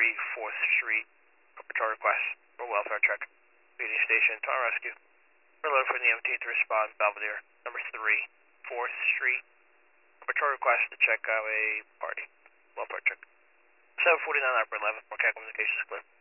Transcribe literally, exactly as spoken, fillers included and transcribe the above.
three, fourth Street, patrol request for welfare check. Union Station, Toronto Rescue. We're loaded for the M T to respond, Belvedere, number three, fourth Street. Patrol request to check out a party. Welfare check. seven forty-nine, upper eleven, more communications clear.